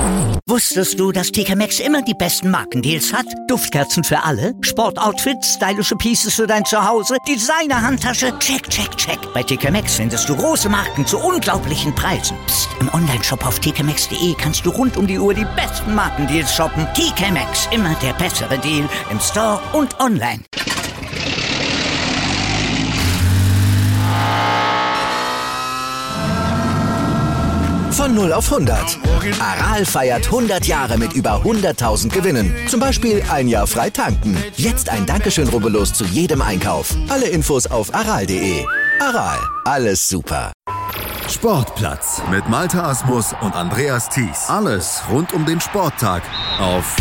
Wusstest du, dass TK Maxx immer die besten Markendeals hat? Duftkerzen für alle, Sportoutfits, stylische Pieces für dein Zuhause, Designer-Handtasche, check, check, check. Bei TK Maxx findest du große Marken zu unglaublichen Preisen. Psst. Im Onlineshop auf tkmaxx.de kannst du rund um die Uhr die besten Markendeals shoppen. TK Maxx, immer der bessere Deal im Store und online. Von 0 auf 100. Aral feiert 100 Jahre mit über 100.000 Gewinnen. Zum Beispiel ein Jahr frei tanken. Jetzt ein Dankeschön, rubbellos zu jedem Einkauf. Alle Infos auf aral.de. Aral, alles super. Sportplatz mit Malte Asmus und Andreas Thies. Alles rund um den Sporttag auf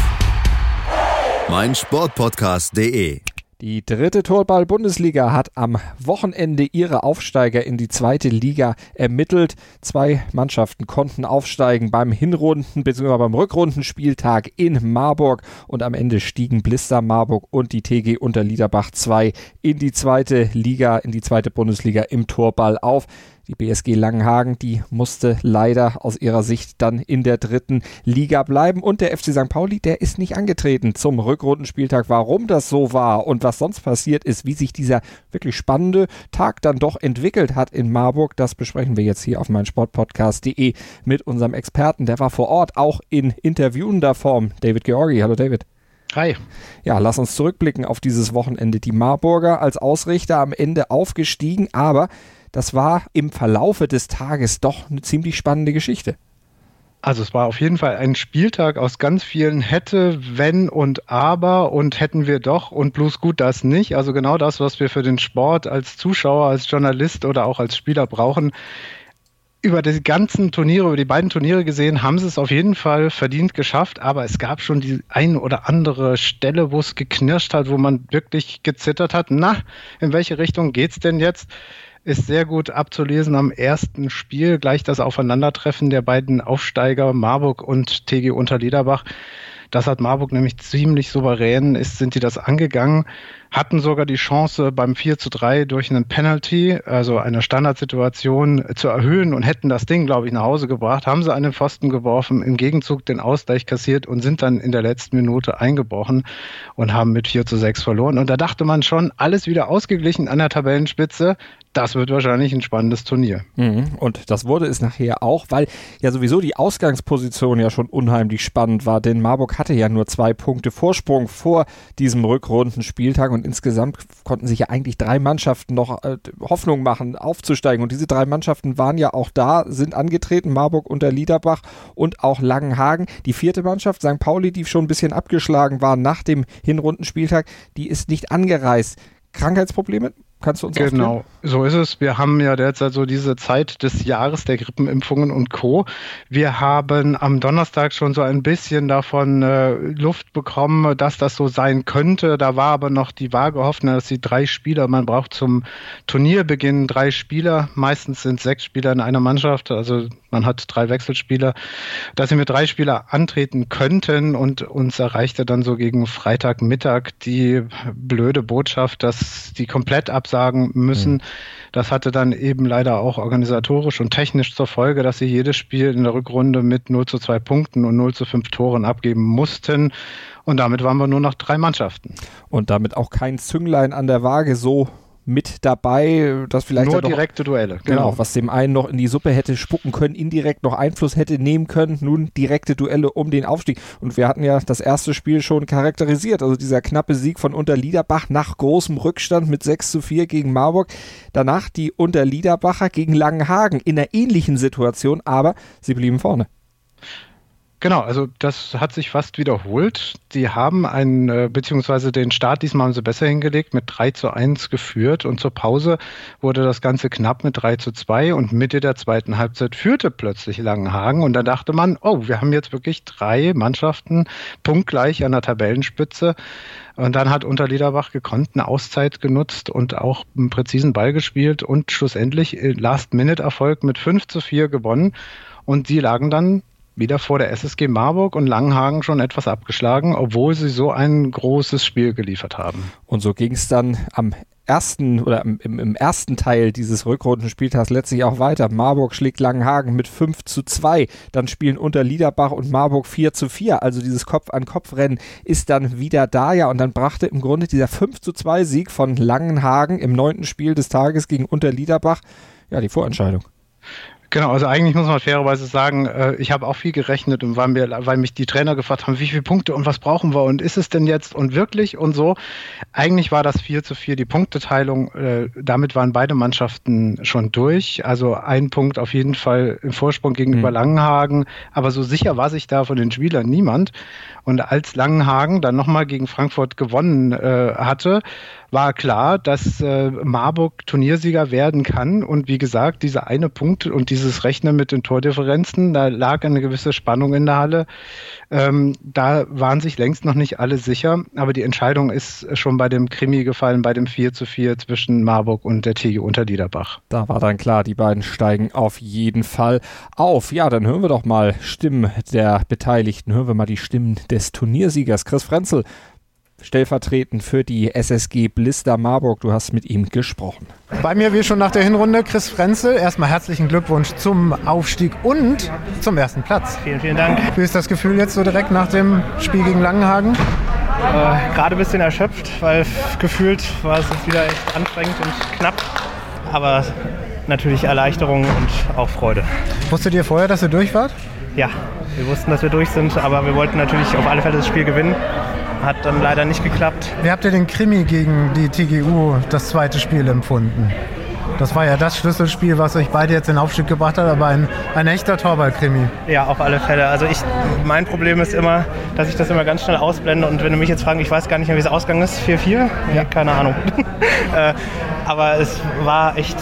meinsportpodcast.de. Die dritte Torball-Bundesliga hat am Wochenende ihre Aufsteiger in die zweite Liga ermittelt. 2 Mannschaften konnten aufsteigen beim Hinrunden- bzw. beim Rückrundenspieltag in Marburg und am Ende stiegen Blister Marburg und die TG Unterliederbach 2 in die zweite Liga, in die zweite Bundesliga im Torball auf. Die BSG Langenhagen, die musste leider aus ihrer Sicht dann in der dritten Liga bleiben. Und der FC St. Pauli, der ist nicht angetreten zum Rückrundenspieltag. Warum das so war und was sonst passiert ist, wie sich dieser wirklich spannende Tag dann doch entwickelt hat in Marburg, das besprechen wir jetzt hier auf meinsportpodcast.de mit unserem Experten. Der war vor Ort, auch in interviewender Form. David Georgi. Hallo David. Hi. Ja, lass uns zurückblicken auf dieses Wochenende. Die Marburger als Ausrichter am Ende aufgestiegen, aber das war im Verlaufe des Tages doch eine ziemlich spannende Geschichte. Also es war auf jeden Fall ein Spieltag aus ganz vielen hätte, wenn und aber und hätten wir doch und bloß gut das nicht. Also genau das, was wir für den Sport als Zuschauer, als Journalist oder auch als Spieler brauchen. Über die ganzen Turniere, über die beiden Turniere gesehen, haben sie es auf jeden Fall verdient geschafft, aber es gab schon die ein oder andere Stelle, wo es geknirscht hat, wo man wirklich gezittert hat. Na, in welche Richtung geht's denn jetzt? Ist sehr gut abzulesen am ersten Spiel, gleich das Aufeinandertreffen der beiden Aufsteiger Marburg und TG Unterliederbach. Das hat Marburg nämlich ziemlich souverän, sind die das angegangen, hatten sogar die Chance beim 4:3 durch einen Penalty, also eine Standardsituation, zu erhöhen und hätten das Ding, glaube ich, nach Hause gebracht, haben sie an den Pfosten geworfen, im Gegenzug den Ausgleich kassiert und sind dann in der letzten Minute eingebrochen und haben mit 4:6 verloren. Und da dachte man schon, alles wieder ausgeglichen an der Tabellenspitze. Das wird wahrscheinlich ein spannendes Turnier. Und das wurde es nachher auch, weil ja sowieso die Ausgangsposition ja schon unheimlich spannend war, denn Marburg hatte ja nur 2 Punkte Vorsprung vor diesem Rückrundenspieltag und insgesamt konnten sich ja eigentlich 3 Mannschaften noch Hoffnung machen, aufzusteigen. Und diese 3 Mannschaften waren ja auch da, sind angetreten, Marburg, Unterliederbach und auch Langenhagen. Die 4. Mannschaft, St. Pauli, die schon ein bisschen abgeschlagen war nach dem Hinrundenspieltag, die ist nicht angereist. Krankheitsprobleme? Kannst du uns aufklären? Genau, so ist es. Wir haben ja derzeit so diese Zeit des Jahres der Grippenimpfungen und Co. Wir haben am Donnerstag schon so ein bisschen davon Luft bekommen, dass das so sein könnte. Da war aber noch die vage Hoffnung, dass die 3 Spieler, man braucht zum Turnierbeginn 3 Spieler, meistens sind 6 Spieler in einer Mannschaft, also man hat 3 Wechselspieler, dass sie mit 3 Spielern antreten könnten und uns erreichte dann so gegen Freitagmittag die blöde Botschaft, dass die komplett absagen müssen. Das hatte dann eben leider auch organisatorisch und technisch zur Folge, dass sie jedes Spiel in der Rückrunde mit 0:2 Punkten und 0:5 Toren abgeben mussten. Und damit waren wir nur noch 3 Mannschaften. Und damit auch kein Zünglein an der Waage so mit dabei, dass vielleicht nur direkte Duelle. Genau, was dem einen noch in die Suppe hätte spucken können, indirekt noch Einfluss hätte nehmen können, nun direkte Duelle um den Aufstieg. Und wir hatten ja das erste Spiel schon charakterisiert, also dieser knappe Sieg von Unterliederbach nach großem Rückstand mit 6:4 gegen Marburg. Danach die Unterliederbacher gegen Langenhagen in einer ähnlichen Situation, aber sie blieben vorne. Genau, also das hat sich fast wiederholt. Die haben beziehungsweise den Start diesmal haben sie besser hingelegt, mit 3:1 geführt und zur Pause wurde das Ganze knapp mit 3:2 und Mitte der zweiten Halbzeit führte plötzlich Langenhagen und da dachte man, oh, wir haben jetzt wirklich 3 Mannschaften punktgleich an der Tabellenspitze. Und dann hat Unterliederbach gekonnt eine Auszeit genutzt und auch einen präzisen Ball gespielt und schlussendlich Last-Minute-Erfolg mit 5:4 gewonnen und sie lagen dann wieder vor der SSG Marburg und Langenhagen schon etwas abgeschlagen, obwohl sie so ein großes Spiel geliefert haben. Und so ging es dann am im ersten Teil dieses Rückrundenspieltags letztlich auch weiter. Marburg schlägt Langenhagen mit 5:2. Dann spielen Unterliederbach und Marburg 4:4. Also dieses Kopf-an-Kopf-Rennen ist dann wieder da, ja. Und dann brachte im Grunde dieser 5:2-Sieg von Langenhagen im 9. Spiel des Tages gegen Unterliederbach ja die Vorentscheidung. Genau, also eigentlich muss man fairerweise sagen, ich habe auch viel gerechnet und weil mich die Trainer gefragt haben, wie viele Punkte und was brauchen wir und ist es denn jetzt und wirklich und so. Eigentlich war das 4:4 die Punkteteilung, damit waren beide Mannschaften schon durch, also ein Punkt auf jeden Fall im Vorsprung gegenüber Langenhagen, aber so sicher war sich da von den Spielern niemand. Und als Langenhagen dann nochmal gegen Frankfurt gewonnen hatte, war klar, dass Marburg Turniersieger werden kann. Und wie gesagt, dieser eine Punkt und dieses Rechnen mit den Tordifferenzen, da lag eine gewisse Spannung in der Halle. Da waren sich längst noch nicht alle sicher. Aber die Entscheidung ist schon bei dem Krimi gefallen, bei dem 4:4 zwischen Marburg und der TG Unterliederbach. Da war dann klar, die beiden steigen auf jeden Fall auf. Ja, dann hören wir doch mal Stimmen der Beteiligten. Hören wir mal die Stimmen des Turniersiegers Chris Frenzel, stellvertretend für die SSG Blister Marburg. Du hast mit ihm gesprochen. Bei mir wie schon nach der Hinrunde Chris Frenzel. Erstmal herzlichen Glückwunsch zum Aufstieg und zum ersten Platz. Vielen, vielen Dank. Wie ist das Gefühl jetzt so direkt nach dem Spiel gegen Langenhagen? Gerade ein bisschen erschöpft, weil gefühlt war es jetzt wieder echt anstrengend und knapp. Aber natürlich Erleichterung und auch Freude. Wusstet ihr vorher, dass ihr durch wart? Ja, wir wussten, dass wir durch sind, aber wir wollten natürlich auf alle Fälle das Spiel gewinnen. Hat dann leider nicht geklappt. Wie habt ihr den Krimi gegen die TGU, das zweite Spiel, empfunden? Das war ja das Schlüsselspiel, was euch beide jetzt in den Aufstieg gebracht hat, aber ein echter Torball-Krimi. Ja, auf alle Fälle. Also mein Problem ist immer, dass ich das immer ganz schnell ausblende und wenn du mich jetzt fragst, ich weiß gar nicht mehr, wie es ausgegangen ist, 4:4? Ja. Keine Ahnung. Aber es war echt,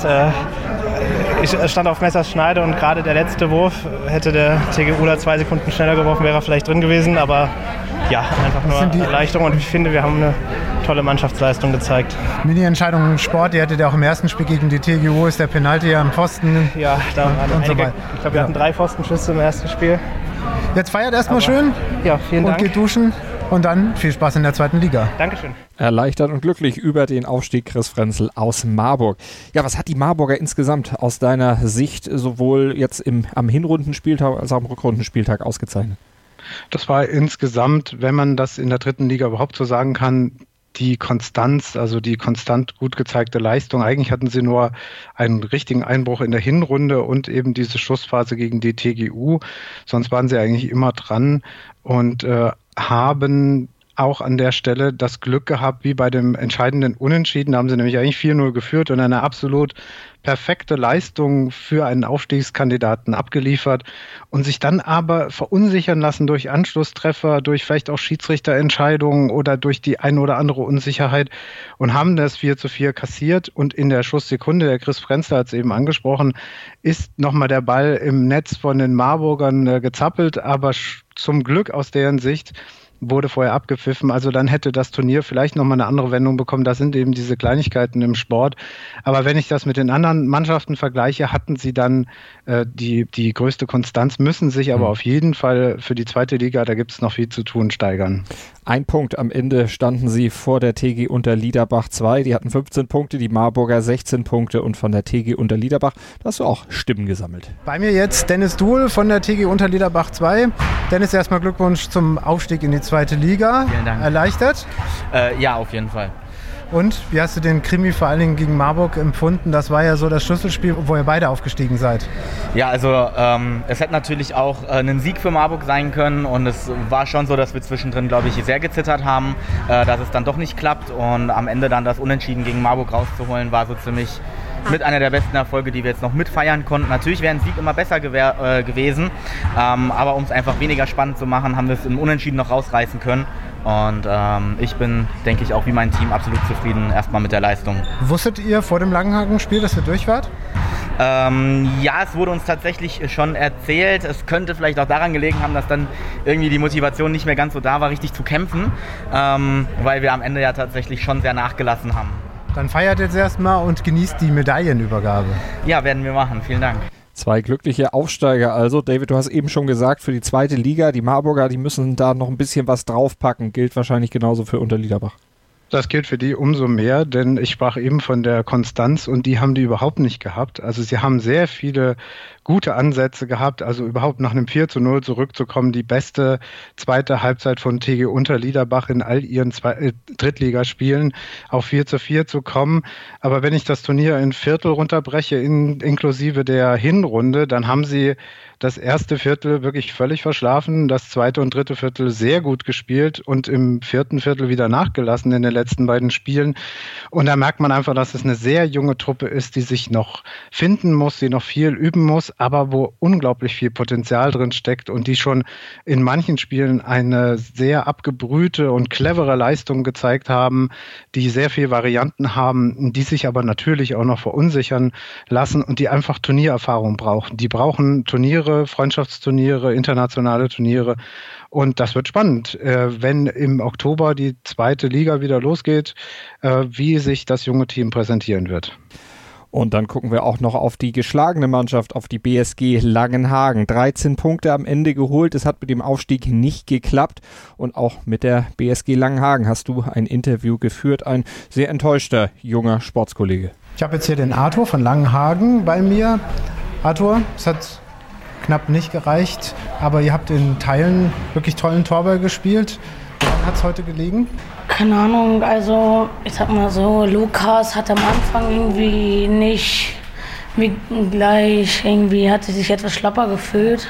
ich stand auf Messers Schneide und gerade der letzte Wurf hätte der TGU da 2 Sekunden schneller geworfen, wäre er vielleicht drin gewesen, aber ja, einfach nur Erleichterung und ich finde, wir haben eine tolle Mannschaftsleistung gezeigt. Mini-Entscheidung im Sport, die hattet ihr auch im ersten Spiel gegen die TGU, ist der Penalty am Pfosten. Ja, da waren einige, ich glaube, wir hatten 3 Pfostenschüsse im ersten Spiel. Jetzt feiert erstmal schön. Ja, vielen Dank. Und geht duschen und dann viel Spaß in der 2. Liga. Dankeschön. Erleichtert und glücklich über den Aufstieg Chris Frenzel aus Marburg. Ja, was hat die Marburger insgesamt aus deiner Sicht sowohl jetzt am Hinrundenspieltag als auch am Rückrundenspieltag ausgezeichnet? Das war insgesamt, wenn man das in der 3. Liga überhaupt so sagen kann, die Konstanz, also die konstant gut gezeigte Leistung. Eigentlich hatten sie nur einen richtigen Einbruch in der Hinrunde und eben diese Schussphase gegen die TGU. Sonst waren sie eigentlich immer dran und haben auch an der Stelle das Glück gehabt, wie bei dem entscheidenden Unentschieden. Da haben sie nämlich eigentlich 4:0 geführt und eine absolut perfekte Leistung für einen Aufstiegskandidaten abgeliefert und sich dann aber verunsichern lassen durch Anschlusstreffer, durch vielleicht auch Schiedsrichterentscheidungen oder durch die eine oder andere Unsicherheit und haben das 4:4 kassiert und in der Schlusssekunde, der Chris Frenzel hat es eben angesprochen, ist nochmal der Ball im Netz von den Marburgern gezappelt, aber zum Glück aus deren Sicht wurde vorher abgepfiffen, also dann hätte das Turnier vielleicht nochmal eine andere Wendung bekommen. Das sind eben diese Kleinigkeiten im Sport. Aber wenn ich das mit den anderen Mannschaften vergleiche, hatten sie dann die größte Konstanz, müssen sich aber auf jeden Fall für die 2. Liga, da gibt es noch viel zu tun, steigern. 1 Punkt am Ende standen sie vor der TG Unterliederbach 2. Die hatten 15 Punkte, die Marburger 16 Punkte und von der TG Unterliederbach, da hast du auch Stimmen gesammelt. Bei mir jetzt Dennis Duhl von der TG Unterliederbach 2. Dennis, erstmal Glückwunsch zum Aufstieg in die 2. Liga. Vielen Dank. Erleichtert? Ja, auf jeden Fall. Und wie hast du den Krimi vor allen Dingen gegen Marburg empfunden? Das war ja so das Schlüsselspiel, wo ihr beide aufgestiegen seid. Ja, also es hätte natürlich auch ein Sieg für Marburg sein können und es war schon so, dass wir zwischendrin, glaube ich, sehr gezittert haben, dass es dann doch nicht klappt und am Ende dann das Unentschieden gegen Marburg rauszuholen, war so ziemlich mit einer der besten Erfolge, die wir jetzt noch mitfeiern konnten. Natürlich wäre ein Sieg immer besser gewesen, aber um es einfach weniger spannend zu machen, haben wir es im Unentschieden noch rausreißen können. Und ich bin, denke ich, auch wie mein Team absolut zufrieden erstmal mit der Leistung. Wusstet ihr vor dem Langenhagen-Spiel, dass ihr durch wart? Ja, es wurde uns tatsächlich schon erzählt. Es könnte vielleicht auch daran gelegen haben, dass dann irgendwie die Motivation nicht mehr ganz so da war, richtig zu kämpfen, weil wir am Ende ja tatsächlich schon sehr nachgelassen haben. Dann feiert jetzt erstmal und genießt die Medaillenübergabe. Ja, werden wir machen. Vielen Dank. 2 glückliche Aufsteiger also. David, du hast eben schon gesagt, für die 2. Liga, die Marburger, die müssen da noch ein bisschen was draufpacken. Gilt wahrscheinlich genauso für Unterliederbach. Das gilt für die umso mehr, denn ich sprach eben von der Konstanz und die haben die überhaupt nicht gehabt. Also sie haben sehr viele gute Ansätze gehabt, also überhaupt nach einem 4:0 zurückzukommen. Die beste zweite Halbzeit von TG Unterliederbach in all ihren Drittligaspielen auf 4:4 zu kommen. Aber wenn ich das Turnier in Viertel runterbreche, inklusive der Hinrunde, dann haben sie das erste Viertel wirklich völlig verschlafen, das zweite und dritte Viertel sehr gut gespielt und im vierten Viertel wieder nachgelassen in den letzten beiden Spielen. Und da merkt man einfach, dass es eine sehr junge Truppe ist, die sich noch finden muss, die noch viel üben muss, aber wo unglaublich viel Potenzial drin steckt und die schon in manchen Spielen eine sehr abgebrühte und clevere Leistung gezeigt haben, die sehr viele Varianten haben, die sich aber natürlich auch noch verunsichern lassen und die einfach Turniererfahrung brauchen. Die brauchen Turniere, Freundschaftsturniere, internationale Turniere. Und das wird spannend, wenn im Oktober die zweite Liga wieder losgeht, wie sich das junge Team präsentieren wird. Und dann gucken wir auch noch auf die geschlagene Mannschaft, auf die BSG Langenhagen. 13 Punkte am Ende geholt. Es hat mit dem Aufstieg nicht geklappt. Und auch mit der BSG Langenhagen hast du ein Interview geführt. Ein sehr enttäuschter junger Sportskollege. Ich habe jetzt hier den Arthur von Langenhagen bei mir. Arthur, es hat knapp nicht gereicht, aber ihr habt in Teilen wirklich tollen Torball gespielt. Woran hat es heute gelegen? Keine Ahnung, also ich sag mal so, Lukas hat am Anfang irgendwie nicht wie gleich, irgendwie hat sich etwas schlapper gefühlt.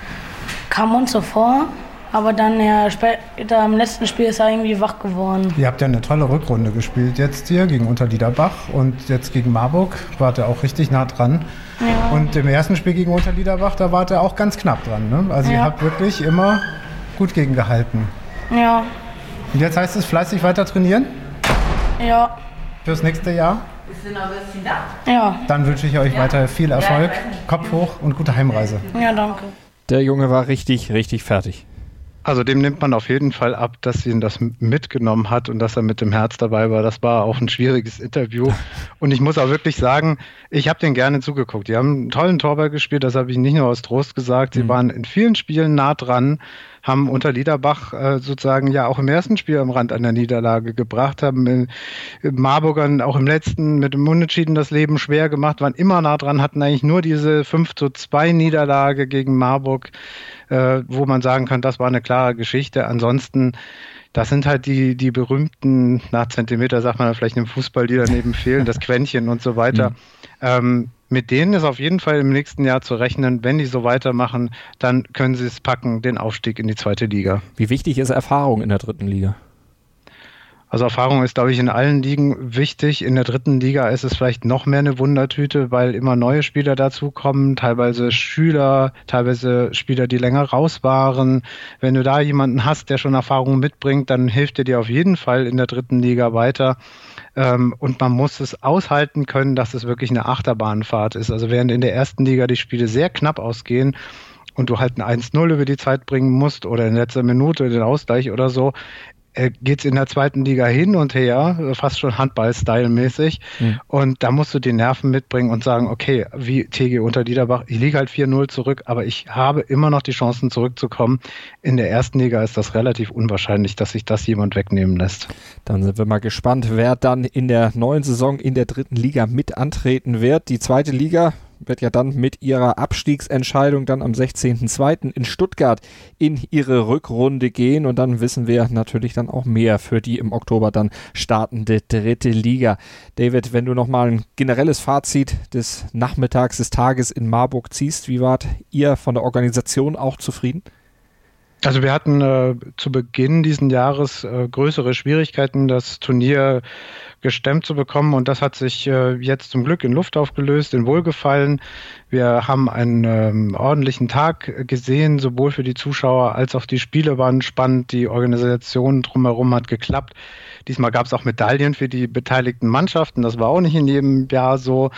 Kam uns so vor, aber dann ja später im letzten Spiel ist er irgendwie wach geworden. Ihr habt ja eine tolle Rückrunde gespielt jetzt hier gegen Unterliederbach und jetzt gegen Marburg wart ihr auch richtig nah dran. Ja. Und im ersten Spiel gegen Unterliederbach, da wart ihr auch ganz knapp dran, ne? Also ihr habt wirklich immer gut gegengehalten. Ja. Und jetzt heißt es fleißig weiter trainieren? Ja. Fürs nächste Jahr? Ja. Dann wünsche ich euch weiter viel Erfolg, Kopf hoch und gute Heimreise. Ja, danke. Der Junge war richtig, richtig fertig. Also dem nimmt man auf jeden Fall ab, dass sie ihn das mitgenommen hat und dass er mit dem Herz dabei war. Das war auch ein schwieriges Interview. Und ich muss auch wirklich sagen, ich habe denen gerne zugeguckt. Die haben einen tollen Torball gespielt, das habe ich nicht nur aus Trost gesagt. Sie waren in vielen Spielen nah dran, haben Unterliederbach sozusagen ja auch im ersten Spiel am Rand einer Niederlage gebracht, haben Marburgern auch im letzten mit dem Unentschieden das Leben schwer gemacht, waren immer nah dran, hatten eigentlich nur diese 5:2 Niederlage gegen Marburg, wo man sagen kann, das war eine klare Geschichte. Ansonsten, das sind halt die berühmten, nach Zentimeter sagt man vielleicht im Fußball, die daneben fehlen, das Quäntchen und so weiter. Mit denen ist auf jeden Fall im nächsten Jahr zu rechnen. Wenn die so weitermachen, dann können sie es packen, den Aufstieg in die zweite Liga. Wie wichtig ist Erfahrung in der dritten Liga? Also Erfahrung ist, glaube ich, in allen Ligen wichtig. In der dritten Liga ist es vielleicht noch mehr eine Wundertüte, weil immer neue Spieler dazukommen, teilweise Schüler, teilweise Spieler, die länger raus waren. Wenn du da jemanden hast, der schon Erfahrung mitbringt, dann hilft er dir auf jeden Fall in der dritten Liga weiter. Und man muss es aushalten können, dass es wirklich eine Achterbahnfahrt ist. Also während in der ersten Liga die Spiele sehr knapp ausgehen und du halt ein 1:0 über die Zeit bringen musst oder in letzter Minute den Ausgleich oder so, geht es in der zweiten Liga hin und her, fast schon Handball-Style-mäßig. Und da musst du die Nerven mitbringen und sagen, okay, wie TG Unterliederbach, ich liege halt 4:0 zurück, aber ich habe immer noch die Chancen zurückzukommen. In der ersten Liga ist das relativ unwahrscheinlich, dass sich das jemand wegnehmen lässt. Dann sind wir mal gespannt, wer dann in der neuen Saison in der dritten Liga mit antreten wird. Die zweite Liga wird ja dann mit ihrer Abstiegsentscheidung dann am 16.02. in Stuttgart in ihre Rückrunde gehen und dann wissen wir natürlich dann auch mehr für die im Oktober dann startende dritte Liga. David, wenn du nochmal ein generelles Fazit des Nachmittags, des Tages in Marburg ziehst, wie wart ihr von der Organisation auch zufrieden? Also wir hatten zu Beginn diesen Jahres größere Schwierigkeiten, das Turnier gestemmt zu bekommen und das hat sich jetzt zum Glück in Luft aufgelöst, in Wohlgefallen. Wir haben einen ordentlichen Tag gesehen, sowohl für die Zuschauer als auch die Spiele waren spannend, die Organisation drumherum hat geklappt. Diesmal gab es auch Medaillen für die beteiligten Mannschaften, das war auch nicht in jedem Jahr so.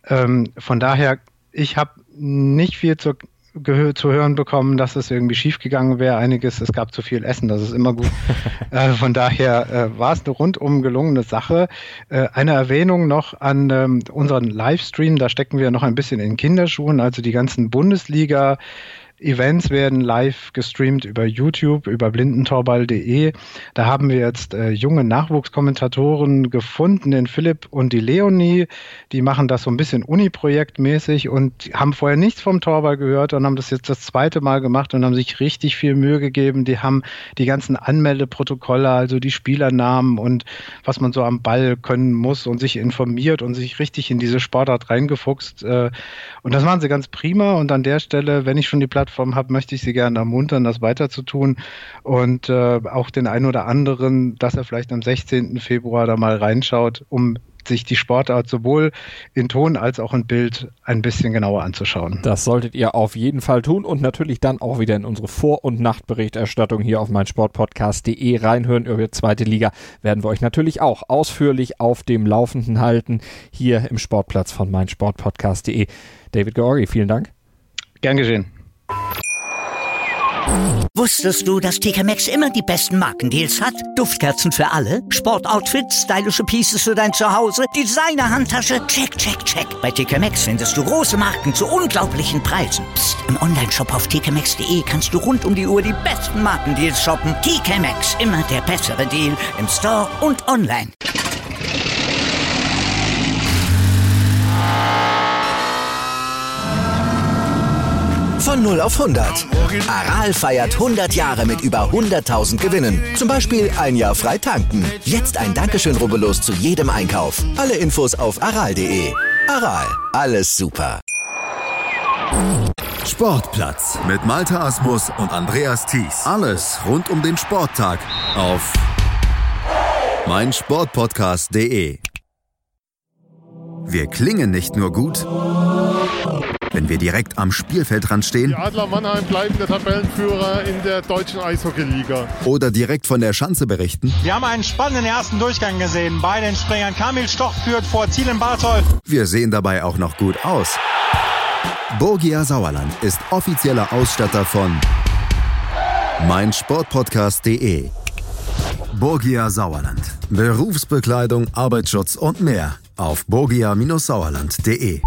Von daher, ich habe nicht viel zu hören bekommen, dass es irgendwie schiefgegangen wäre. Es gab zu viel Essen, das ist immer gut. Von daher war es eine rundum gelungene Sache. Eine Erwähnung noch an unseren Livestream, da stecken wir noch ein bisschen in Kinderschuhen, also die ganzen Bundesliga Events werden live gestreamt über YouTube, über blindentorball.de. Da haben wir jetzt junge Nachwuchskommentatoren gefunden, den Philipp und die Leonie. Die machen das so ein bisschen Uni-Projektmäßig und haben vorher nichts vom Torball gehört und haben das jetzt das zweite Mal gemacht und haben sich richtig viel Mühe gegeben. Die haben die ganzen Anmeldeprotokolle, also die Spielernamen und was man so am Ball können muss und sich informiert und sich richtig in diese Sportart reingefuchst. Und das machen sie ganz prima. Und an der Stelle, wenn ich schon die Plattform habe, möchte ich Sie gerne ermuntern, das weiterzutun und auch den einen oder anderen, dass er vielleicht am 16. Februar da mal reinschaut, um sich die Sportart sowohl in Ton als auch in Bild ein bisschen genauer anzuschauen. Das solltet ihr auf jeden Fall tun und natürlich dann auch wieder in unsere Vor- und Nachtberichterstattung hier auf meinsportpodcast.de reinhören. Über die zweite Liga werden wir euch natürlich auch ausführlich auf dem Laufenden halten, hier im Sportplatz von meinsportpodcast.de. David Georgi, vielen Dank. Gern geschehen. Wusstest du, dass TK Maxx immer die besten Markendeals hat? Duftkerzen für alle, Sportoutfits, stylische Pieces für dein Zuhause, Designer-Handtasche, check, check, check. Bei TK Maxx findest du große Marken zu unglaublichen Preisen. Psst. Im Onlineshop auf tkmaxx.de kannst du rund um die Uhr die besten Markendeals shoppen. TK Maxx, immer der bessere Deal im Store und online. Von 0 auf 100. Aral feiert 100 Jahre mit über 100.000 Gewinnen. Zum Beispiel ein Jahr frei tanken. Jetzt ein Dankeschön, rubbellos zu jedem Einkauf. Alle Infos auf aral.de. Aral, alles super. Sportplatz mit Malte Asmus und Andreas Thies. Alles rund um den Sporttag auf meinsportpodcast.de. Wir klingen nicht nur gut, wenn wir direkt am Spielfeldrand stehen. Die Adler Mannheim bleiben der Tabellenführer in der deutschen Eishockeyliga. Oder direkt von der Schanze berichten. Wir haben einen spannenden ersten Durchgang gesehen. Bei den Springern Kamil Stoch führt vor Zielen Bartol. Wir sehen dabei auch noch gut aus. Borgia Sauerland ist offizieller Ausstatter von meinsportpodcast.de. Borgia Sauerland. Berufsbekleidung, Arbeitsschutz und mehr auf borgia-sauerland.de.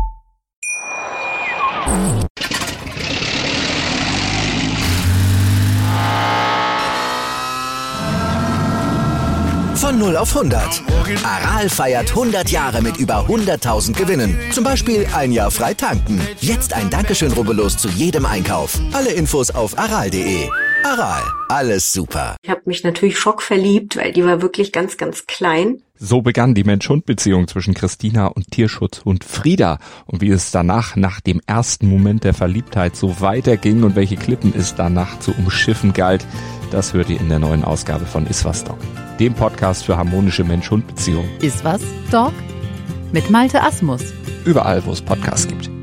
Von 0 auf 100. Aral feiert 100 Jahre mit über 100.000 Gewinnen. Zum Beispiel ein Jahr frei tanken. Jetzt ein Dankeschön, rubbellos zu jedem Einkauf. Alle Infos auf aral.de. Aral, alles super. Ich habe mich natürlich schockverliebt, weil die war wirklich ganz, ganz klein. So begann die Mensch-Hund-Beziehung zwischen Christina und Tierschutzhund Frieda. Und wie es danach, nach dem ersten Moment der Verliebtheit, so weiterging und welche Klippen es danach zu umschiffen galt, das hört ihr in der neuen Ausgabe von Iswas Dog, dem Podcast für harmonische Mensch-Hund-Beziehungen. Iswas Dog mit Malte Asmus. Überall, wo es Podcasts gibt.